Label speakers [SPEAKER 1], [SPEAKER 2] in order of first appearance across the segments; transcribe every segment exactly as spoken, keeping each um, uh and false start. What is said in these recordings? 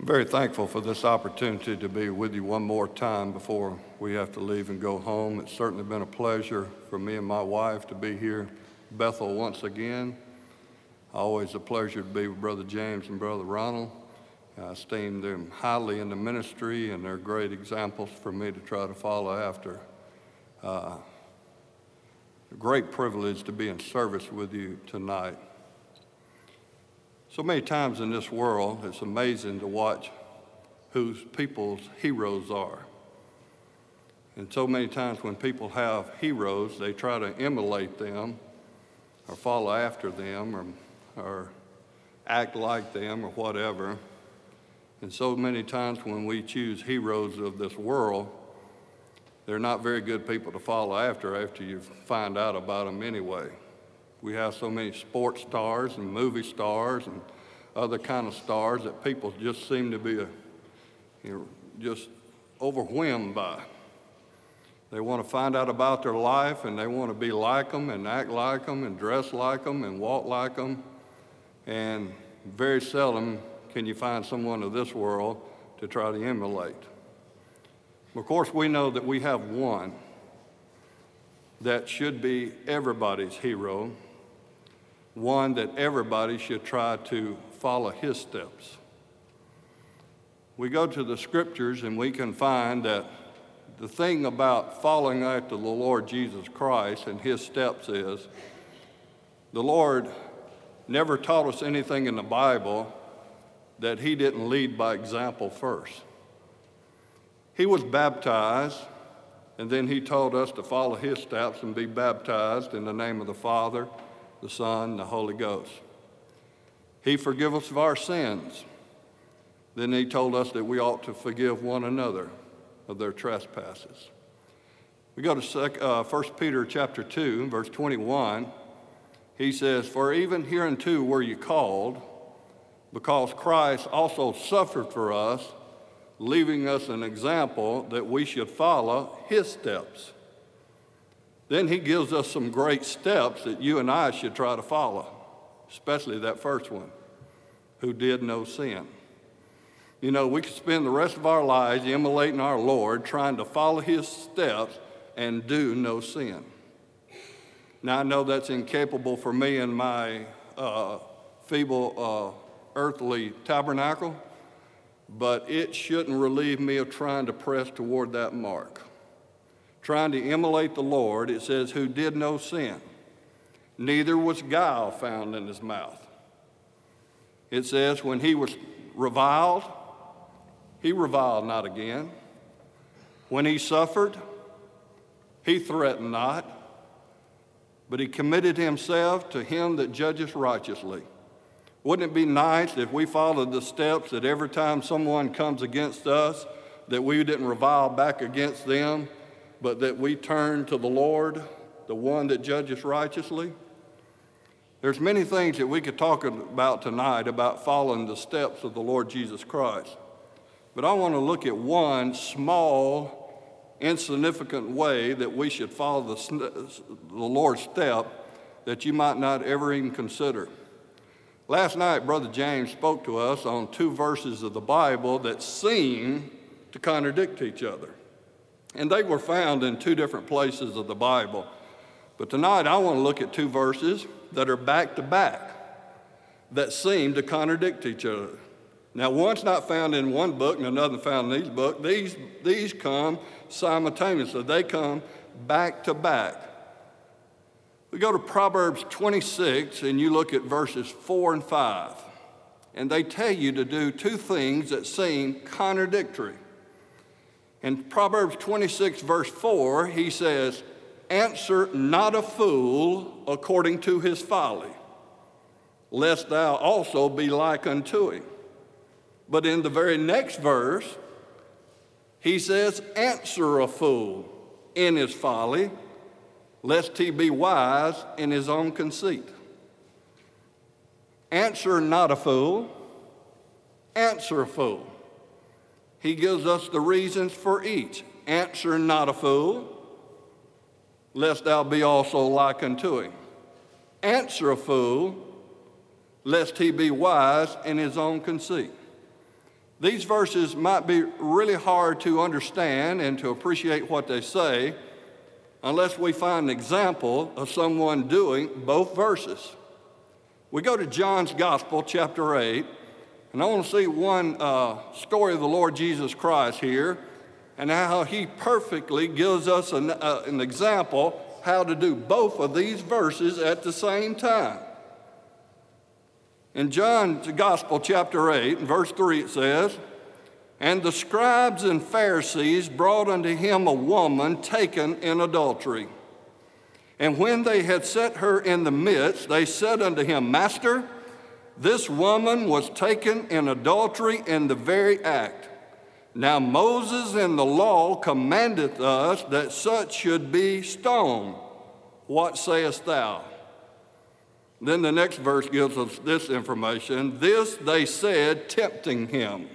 [SPEAKER 1] I'm very thankful for this opportunity to be with you one more time before we have to leave and go home. It's certainly been a pleasure for me and my wife to be here in Bethel once again. Always a pleasure to be with Brother James and Brother Ronald. I esteem them highly in the ministry, and they're great examples for me to try to follow after. Uh, a great privilege to be in service with you tonight. So many times in this world, it's amazing to watch who people's heroes are. And so many times when people have heroes, they try to emulate them or follow after them or, or act like them or whatever. And so many times when we choose heroes of this world, they're not very good people to follow after after you find out about them anyway. We have so many sports stars and movie stars and other kind of stars that people just seem to be a, you know, just overwhelmed by. They want to find out about their life, and they want to be like them and act like them and dress like them and walk like them. And very seldom can you find someone of this world to try to emulate. Of course, we know that we have one that should be everybody's hero, one that everybody should try to follow his steps. We go to the scriptures and we can find that the thing about following after the Lord Jesus Christ and his steps is the Lord never taught us anything in the Bible that he didn't lead by example first. He was baptized, and then he told us to follow his steps and be baptized in the name of the Father, the Son, and the Holy Ghost. He forgave us of our sins. Then he told us that we ought to forgive one another of their trespasses. We go to uh, First Peter chapter two, verse twenty-one. He says, "For even hereunto were you called, because Christ also suffered for us, leaving us an example that we should follow his steps." Then he gives us some great steps that you and I should try to follow, especially that first one, who did no sin. You know, we could spend the rest of our lives emulating our Lord, trying to follow his steps and do no sin. Now, I know that's incapable for me in my uh, feeble uh, earthly tabernacle, but it shouldn't relieve me of trying to press toward that mark. Trying to emulate the Lord, it says, who did no sin, neither was guile found in his mouth. It says, when he was reviled, he reviled not again. When he suffered, he threatened not, but he committed himself to him that judgeth righteously. Wouldn't it be nice if we followed the steps that every time someone comes against us, that we didn't revile back against them, but that we turn to the Lord, the one that judges righteously? There's many things that we could talk about tonight about following the steps of the Lord Jesus Christ. But I want to look at one small, insignificant way that we should follow the, the Lord's step that you might not ever even consider. Last night, Brother James spoke to us on two verses of the Bible that seem to contradict each other. And they were found in two different places of the Bible. But tonight, I want to look at two verses that are back to back that seem to contradict each other. Now, one's not found in one book and another found in these books. These, these come simultaneously. They come back to back. We go to Proverbs twenty-six, and you look at verses four and five. And they tell you to do two things that seem contradictory. In Proverbs twenty-six, verse four, he says, "Answer not a fool according to his folly, lest thou also be like unto him." But in the very next verse, he says, "Answer a fool in his folly, lest he be wise in his own conceit." Answer not a fool, answer a fool. He gives us the reasons for each. Answer not a fool, lest thou be also like unto him. Answer a fool, lest he be wise in his own conceit. These verses might be really hard to understand and to appreciate what they say unless we find an example of someone doing both verses. We go to John's Gospel, chapter eight, and I want to see one uh, story of the Lord Jesus Christ here and how he perfectly gives us an, uh, an example how to do both of these verses at the same time. In John's Gospel, chapter eight, and verse three, it says, "And the scribes and Pharisees brought unto him a woman taken in adultery. And when they had set her in the midst, they said unto him, Master, this woman was taken in adultery in the very act. Now Moses in the law commandeth us that such should be stoned. What sayest thou?" Then the next verse gives us this information. This they said, tempting him.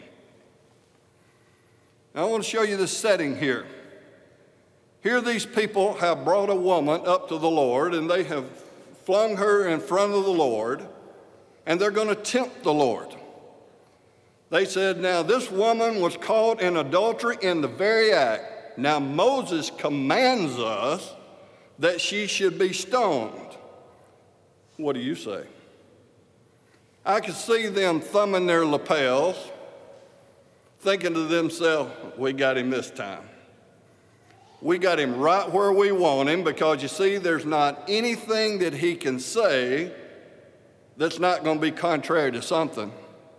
[SPEAKER 1] Now I want to show you the setting here. Here these people have brought a woman up to the Lord, and they have flung her in front of the Lord, and they're going to tempt the Lord. They said, now this woman was caught in adultery in the very act. Now Moses commands us that she should be stoned. What do you say? I could see them thumbing their lapels, thinking to themselves, we got him this time. We got him right where we want him, because you see, there's not anything that he can say that's not going to be contrary to something.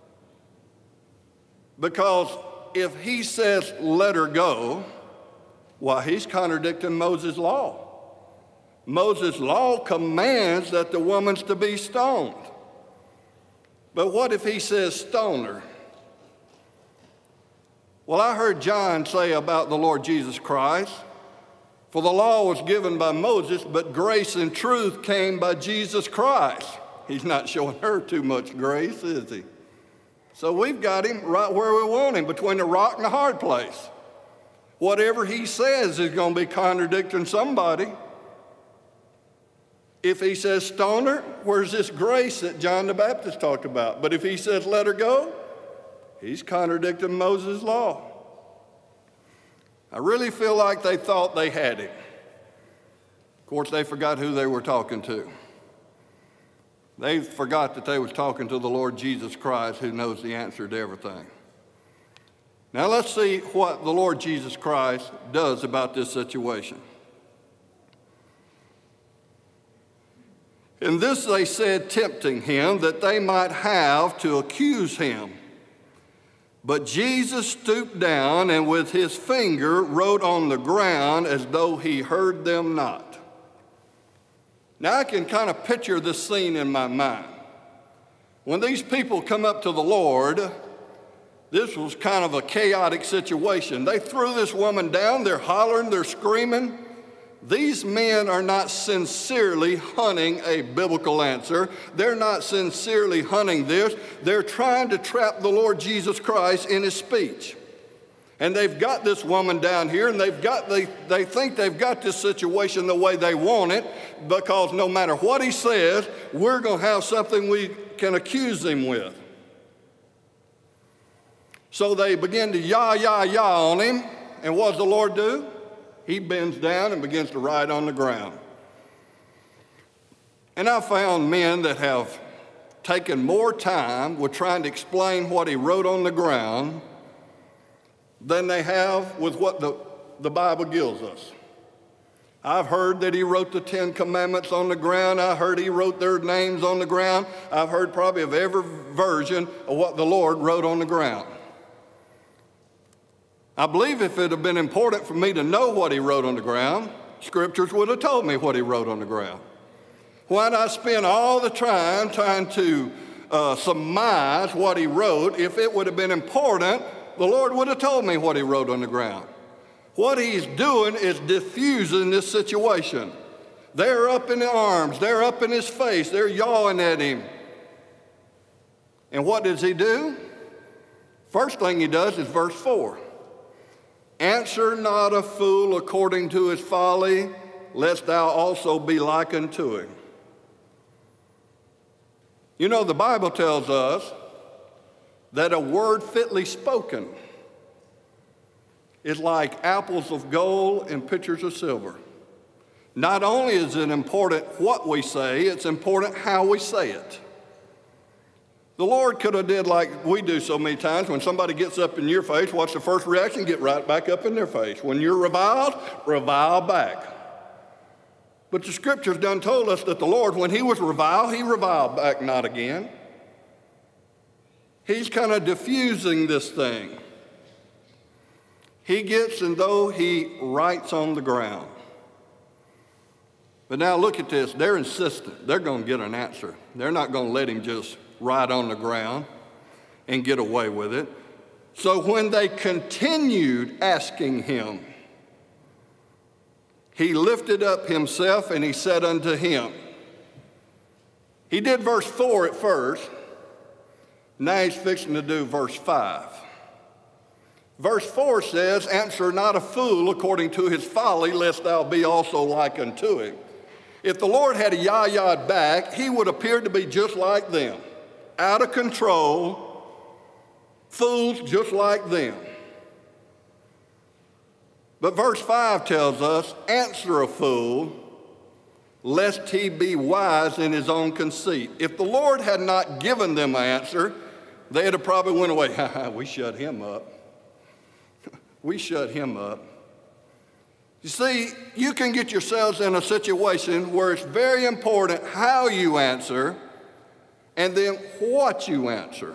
[SPEAKER 1] Because if he says, let her go, well, he's contradicting Moses' law. Moses' law commands that the woman's to be stoned. But what if he says stone her? Well, I heard John say about the Lord Jesus Christ, for the law was given by Moses, but grace and truth came by Jesus Christ. He's not showing her too much grace, is he? So we've got him right where we want him, between the rock and the hard place. Whatever he says is going to be contradicting somebody. If he says stone her, where's this grace that John the Baptist talked about? But if he says let her go, he's contradicting Moses' law. I really feel like they thought they had him. Of course, they forgot who they were talking to. They forgot that they was talking to the Lord Jesus Christ, who knows the answer to everything. Now let's see what the Lord Jesus Christ does about this situation. And this they said, tempting him, that they might have to accuse him. But Jesus stooped down and with his finger wrote on the ground as though he heard them not. Now I can kind of picture this scene in my mind. When these people come up to the Lord, this was kind of a chaotic situation. They threw this woman down, they're hollering, they're screaming. These men are not sincerely hunting a biblical answer. They're not sincerely hunting this. They're trying to trap the Lord Jesus Christ in his speech. And they've got this woman down here, and they've got, they, they think they've got this situation the way they want it, because no matter what he says, we're going to have something we can accuse him with. So they begin to yah, yah, yah on him, and what does the Lord do? He bends down and begins to write on the ground. And I found men that have taken more time with trying to explain what he wrote on the ground than they have with what the, the Bible gives us. I've heard that he wrote the Ten Commandments on the ground. I heard he wrote their names on the ground. I've heard probably of every version of what the Lord wrote on the ground. I believe if it had been important for me to know what he wrote on the ground, scriptures would have told me what he wrote on the ground. Why did I spend all the time trying to uh, surmise what he wrote? If it would have been important, the Lord would have told me what he wrote on the ground. What he's doing is diffusing this situation. They're up in the arms, they're up in his face, they're yawing at him. And what does he do? First thing he does is verse four. Answer not a fool according to his folly, lest thou also be like unto him. You know, the Bible tells us that a word fitly spoken is like apples of gold and pitchers of silver. Not only is it important what we say, it's important how we say it. The Lord could have did like we do so many times. When somebody gets up in your face, what's the first reaction? Get right back up in their face. When you're reviled, revile back. But the Scripture's done told us that the Lord, when he was reviled, he reviled back not again. He's kind of diffusing this thing. He gets and though he writes on the ground. But now look at this. They're insistent. They're going to get an answer. They're not going to let him just write on the ground and get away with it. So when they continued asking him, he lifted up himself and he said unto him. He did verse four at first. Now he's fixing to do verse five. Verse four says, answer not a fool according to his folly, lest thou be also like unto him. If the Lord had a yah-yah back, he would appear to be just like them. Out of control, fools just like them. But verse five tells us, answer a fool, lest he be wise in his own conceit. If the Lord had not given them an answer, they'd have probably went away. Ha ha, we shut him up. We shut him up. You see, you can get yourselves in a situation where it's very important how you answer and then what you answer.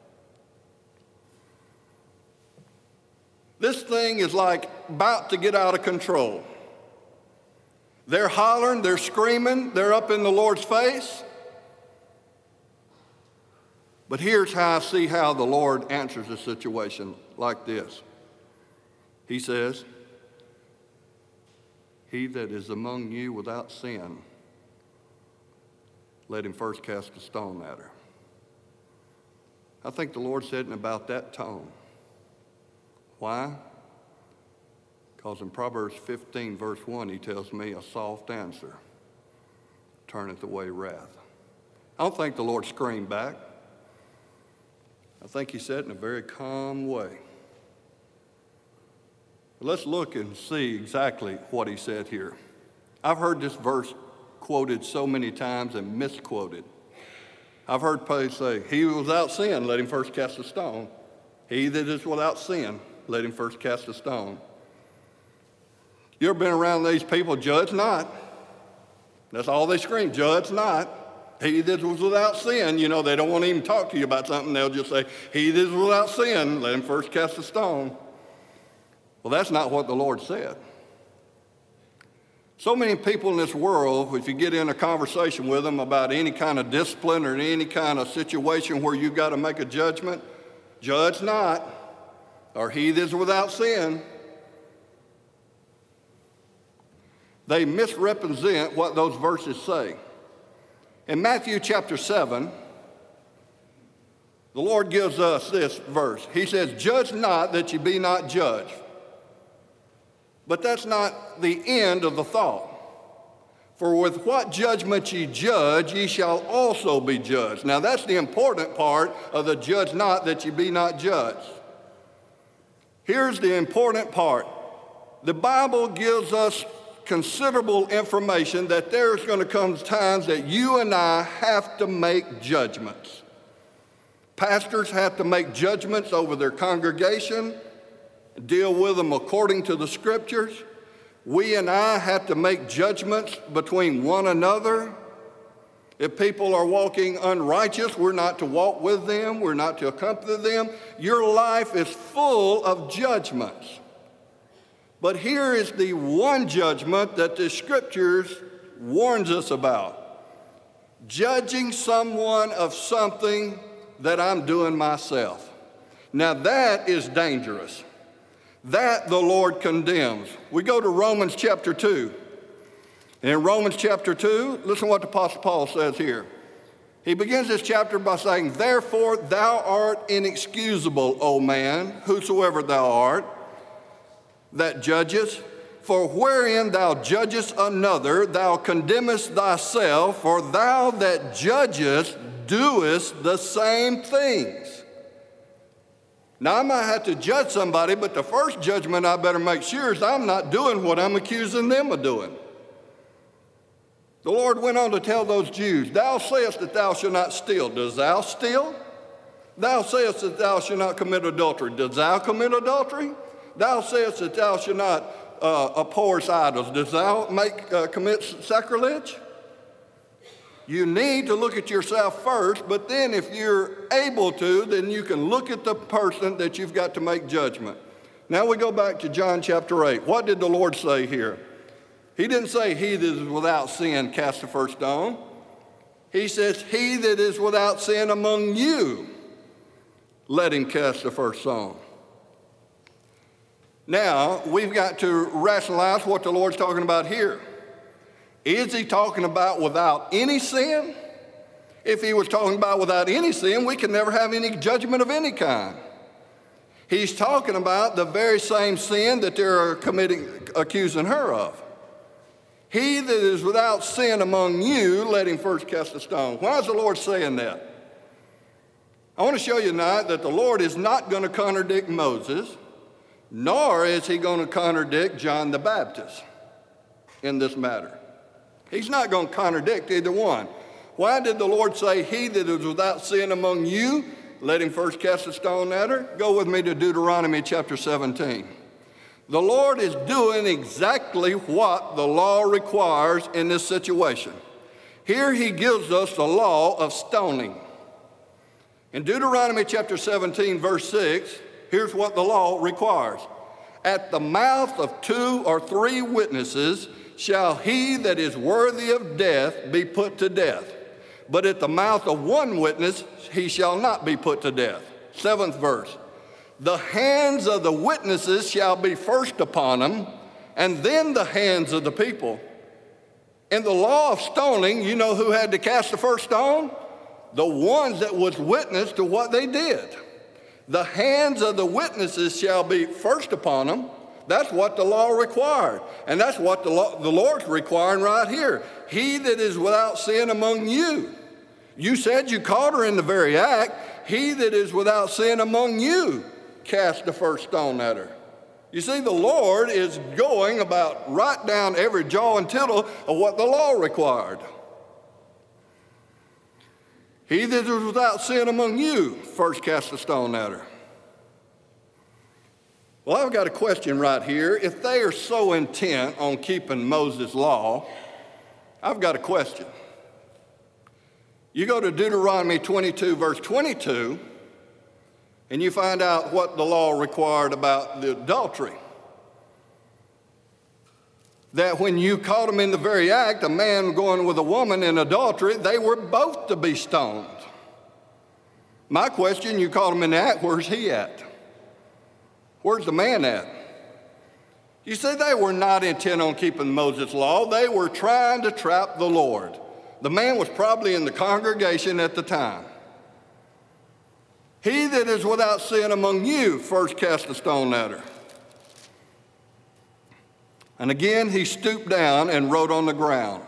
[SPEAKER 1] This thing is like about to get out of control. They're hollering, they're screaming, they're up in the Lord's face. But here's how I see how the Lord answers a situation like this. He says, he that is among you without sin, let him first cast a stone at her. I think the Lord said in about that tone. Why? Because in Proverbs fifteen, verse one, he tells me a soft answer turneth away wrath. I don't think the Lord screamed back. I think he said it in a very calm way. But let's look and see exactly what he said here. I've heard this verse quoted so many times and misquoted. I've heard people say, he who is without sin, let him first cast a stone. He that is without sin, let him first cast a stone. You ever been around these people, judge not? That's all they scream, judge not. He that was without sin, you know, they don't want to even talk to you about something. They'll just say, he that is without sin, let him first cast a stone. Well, that's not what the Lord said. So many people in this world, if you get in a conversation with them about any kind of discipline or any kind of situation where you've got to make a judgment, judge not, or he that is without sin. They misrepresent what those verses say. In Matthew chapter seven, the Lord gives us this verse. He says, judge not that ye be not judged. But that's not the end of the thought. For with what judgment ye judge, ye shall also be judged. Now that's the important part of the judge not that ye be not judged. Here's the important part. The Bible gives us considerable information that there's going to come times that you and I have to make judgments. Pastors have to make judgments over their congregation, deal with them according to the Scriptures. We and I have to make judgments between one another. If people are walking unrighteous, we're not to walk with them. We're not to accompany them. Your life is full of judgments. But here is the one judgment that the Scriptures warns us about. Judging someone of something that I'm doing myself. Now that is dangerous. That the Lord condemns. We go to Romans chapter two. And in Romans chapter two, listen to what the Apostle Paul says here. He begins this chapter by saying, therefore thou art inexcusable, O man, whosoever thou art, that judgest. For wherein thou judgest another, thou condemnest thyself, for thou that judgest doest the same things. Now, I might have to judge somebody, but the first judgment I better make sure is I'm not doing what I'm accusing them of doing. The Lord went on to tell those Jews, thou sayest that thou shalt not steal. Does thou steal? Thou sayest that thou shalt not commit adultery. Does thou commit adultery? Thou sayest that thou shalt not uh, abhor idols. Does thou make, uh, commit sacrilege? You need to look at yourself first, but then if you're able to, then you can look at the person that you've got to make judgment. Now we go back to John chapter eight. What did the Lord say here? He didn't say, he that is without sin cast the first stone. He says, he that is without sin among you, let him cast the first stone. Now, we've got to rationalize what the Lord's talking about here. Is he talking about without any sin? If he was talking about without any sin, we can never have any judgment of any kind. He's talking about the very same sin that they're committing, accusing her of. He that is without sin among you, let him first cast a stone. Why is the Lord saying that? I want to show you tonight that the Lord is not going to contradict Moses, nor is he going to contradict John the Baptist in this matter. He's not going to contradict either one. Why did the Lord say, he that is without sin among you, let him first cast a stone at her? Go with me to Deuteronomy chapter seventeen. The Lord is doing exactly what the law requires in this situation. Here he gives us the law of stoning. In Deuteronomy chapter seventeen, verse six, here's what the law requires. At the mouth of two or three witnesses shall he that is worthy of death be put to death. But at the mouth of one witness he shall not be put to death. Seventh verse. The hands of the witnesses shall be first upon him, and then the hands of the people. In the law of stoning, you know who had to cast the first stone? The ones that was witness to what they did. The hands of the witnesses shall be first upon them. That's what the law required. And that's what the, law, the Lord's requiring right here. He that is without sin among you. You said you caught her in the very act. He that is without sin among you, cast the first stone at her. You see, the Lord is going about right down every jot and tittle of what the law required. He that is without sin among you, first cast a stone at her. Well, I've got a question right here. If they are so intent on keeping Moses' law, I've got a question. You go to Deuteronomy twenty-two, verse twenty-two, and you find out what the law required about the adultery. That when you caught them in the very act, a man going with a woman in adultery, they were both to be stoned. My question, you caught him in the act, where's he at? Where's the man at? You see, they were not intent on keeping Moses' law. They were trying to trap the Lord. The man was probably in the congregation at the time. He that is without sin among you, first cast a stone at her. And again, he stooped down and wrote on the ground.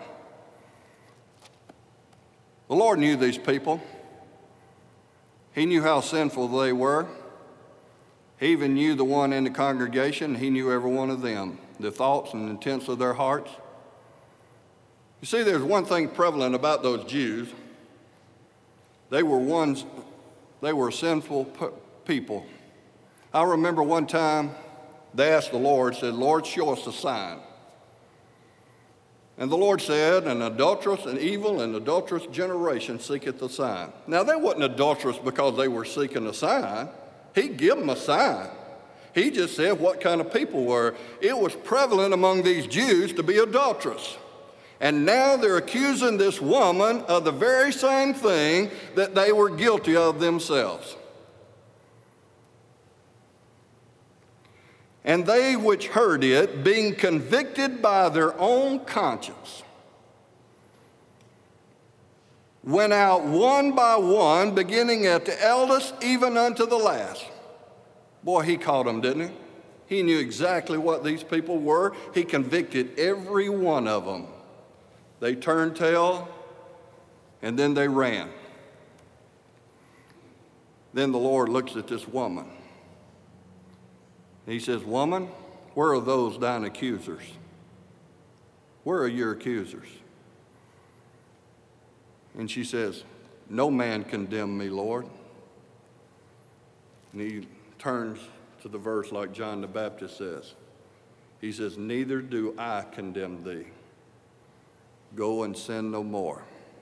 [SPEAKER 1] The Lord knew these people. He knew how sinful they were. He even knew the one in the congregation. He knew every one of them, the thoughts and intents of their hearts. You see, there's one thing prevalent about those Jews. They were ones, they were sinful people. I remember one time they asked the Lord, said, Lord, show us a sign. And the Lord said, an adulterous and evil and adulterous generation seeketh a sign. Now, they wasn't adulterous because they were seeking a sign. He gave them a sign. He just said what kind of people were. It was prevalent among these Jews to be adulterous. And now they're accusing this woman of the very same thing that they were guilty of themselves. And they which heard it, being convicted by their own conscience, went out one by one, beginning at the eldest, even unto the last. Boy, he caught them, didn't he? He knew exactly what these people were. He convicted every one of them. They turned tail, and then they ran. Then the Lord looks at this woman. He says, woman, where are those thine accusers? Where are your accusers? And she says, no man condemned me, Lord. And he turns to the verse like John the Baptist says. He says, neither do I condemn thee. Go and sin no more.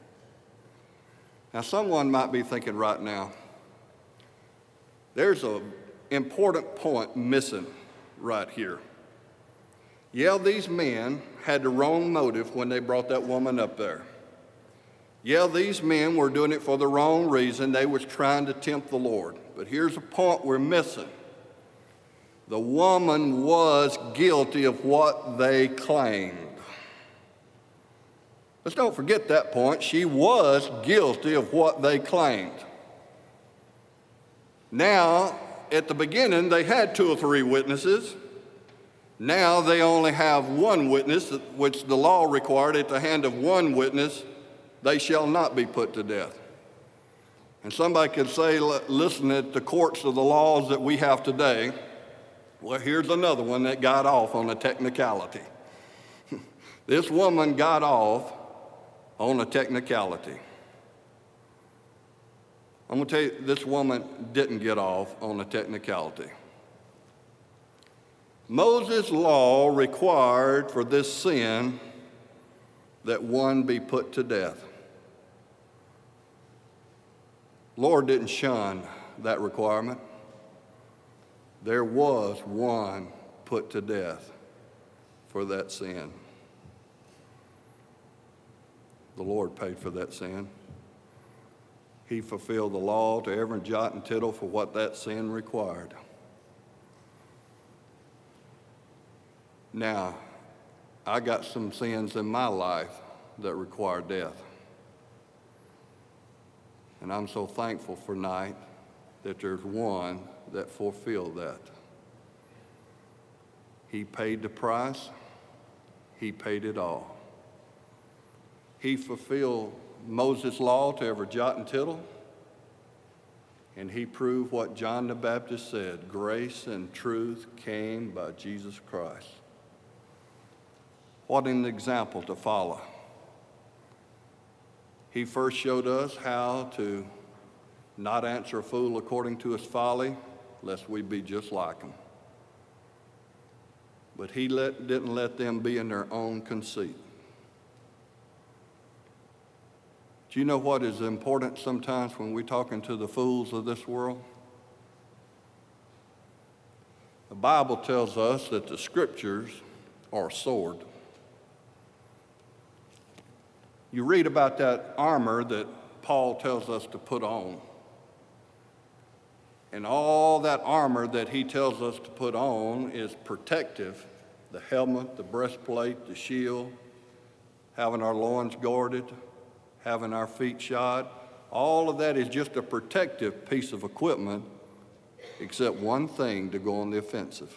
[SPEAKER 1] Now, someone might be thinking right now, there's an important point missing right here. Yeah, these men had the wrong motive when they brought that woman up there. Yeah, these men were doing it for the wrong reason. They was trying to tempt the Lord. But here's a point we're missing. The woman was guilty of what they claimed. Let's don't forget that point. She was guilty of what they claimed. Now, at the beginning, they had two or three witnesses. Now they only have one witness, which the law required at the hand of one witness, they shall not be put to death. And somebody could say, listen, at the courts of the laws that we have today, well, here's another one that got off on a technicality. This woman got off on a technicality. I'm going to tell you, this woman didn't get off on a technicality. Moses' law required for this sin that one be put to death. Lord didn't shun that requirement. There was one put to death for that sin. The Lord paid for that sin. He fulfilled the law to every jot and tittle for what that sin required. Now, I got some sins in my life that require death. And I'm so thankful for tonight that there's one that fulfilled that. He paid the price. He paid it all. He fulfilled Moses' law to every jot and tittle. And he proved what John the Baptist said, grace and truth came by Jesus Christ. What an example to follow. He first showed us how to not answer a fool according to his folly, lest we be just like him. But he let, didn't let them be in their own conceit. Do you know what is important sometimes when we're talking to the fools of this world? The Bible tells us that the scriptures are a sword. You read about that armor that Paul tells us to put on. And all that armor that he tells us to put on is protective. The helmet, the breastplate, the shield, having our loins guarded, having our feet shod. All of that is just a protective piece of equipment, except one thing: to go on the offensive.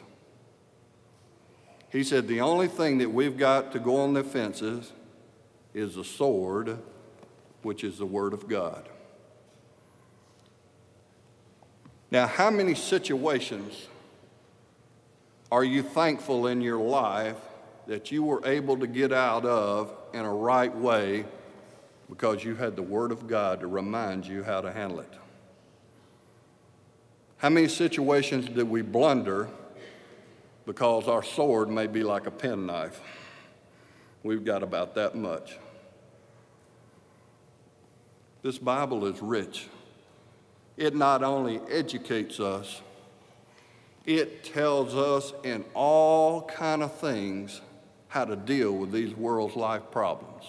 [SPEAKER 1] He said the only thing that we've got to go on the offensive is the sword, which is the Word of God. Now, how many situations are you thankful in your life that you were able to get out of in a right way because you had the Word of God to remind you how to handle it? How many situations did we blunder because our sword may be like a penknife? We've got about that much. This Bible is rich. It not only educates us, it tells us in all kind of things how to deal with these world's life problems.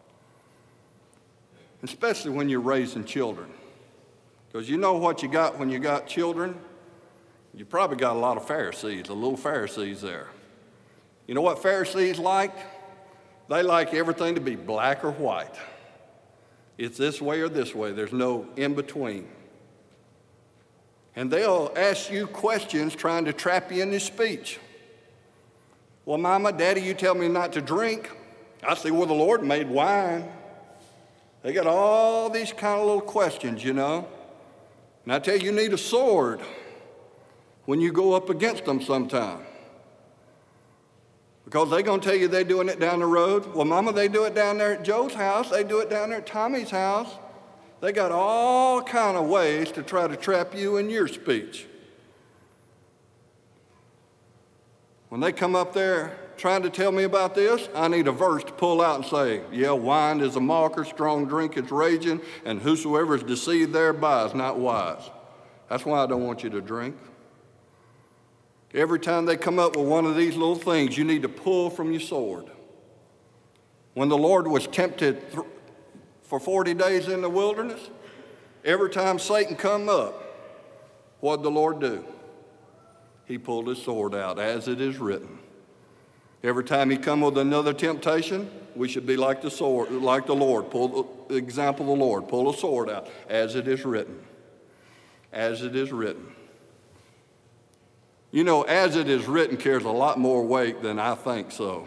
[SPEAKER 1] Especially when you're raising children. Because you know what you got when you got children? You probably got a lot of Pharisees, a little Pharisees there. You know what Pharisees like? They like everything to be black or white. It's this way or this way. There's no in between. And they'll ask you questions trying to trap you in this speech. Well, Mama, Daddy, you tell me not to drink. I see where the Lord made wine. They got all these kind of little questions, you know. And I tell you, you need a sword. when you go up against them sometime. Because they're going to tell you they're doing it down the road. Well, Mama, they do it down there at Joe's house. They do it down there at Tommy's house. They got all kind of ways to try to trap you in your speech. When they come up there trying to tell me about this, I need a verse to pull out and say, yeah, wine is a mocker, strong drink is raging, and whosoever is deceived thereby is not wise. That's why I don't want you to drink. Every time they come up with one of these little things, you need to pull from your sword. When the Lord was tempted th- for forty days in the wilderness, every time Satan come up, what did the Lord do? He pulled his sword out, as it is written. Every time he come with another temptation, we should be like the sword, like the Lord. Pull the example of the Lord. Pull a sword out, as it is written. As it is written. You know, as it is written carries a lot more weight than I think so.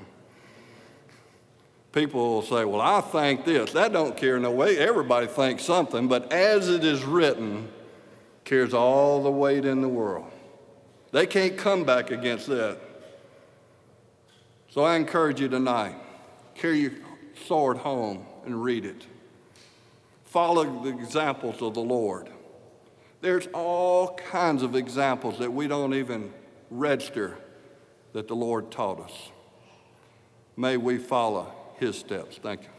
[SPEAKER 1] People will say, well, I think this. That don't carry no weight. Everybody thinks something, but as it is written carries all the weight in the world. They can't come back against that. So I encourage you tonight, carry your sword home and read it. Follow the examples of the Lord. There's all kinds of examples that we don't even register that the Lord taught us. May we follow his steps. Thank you.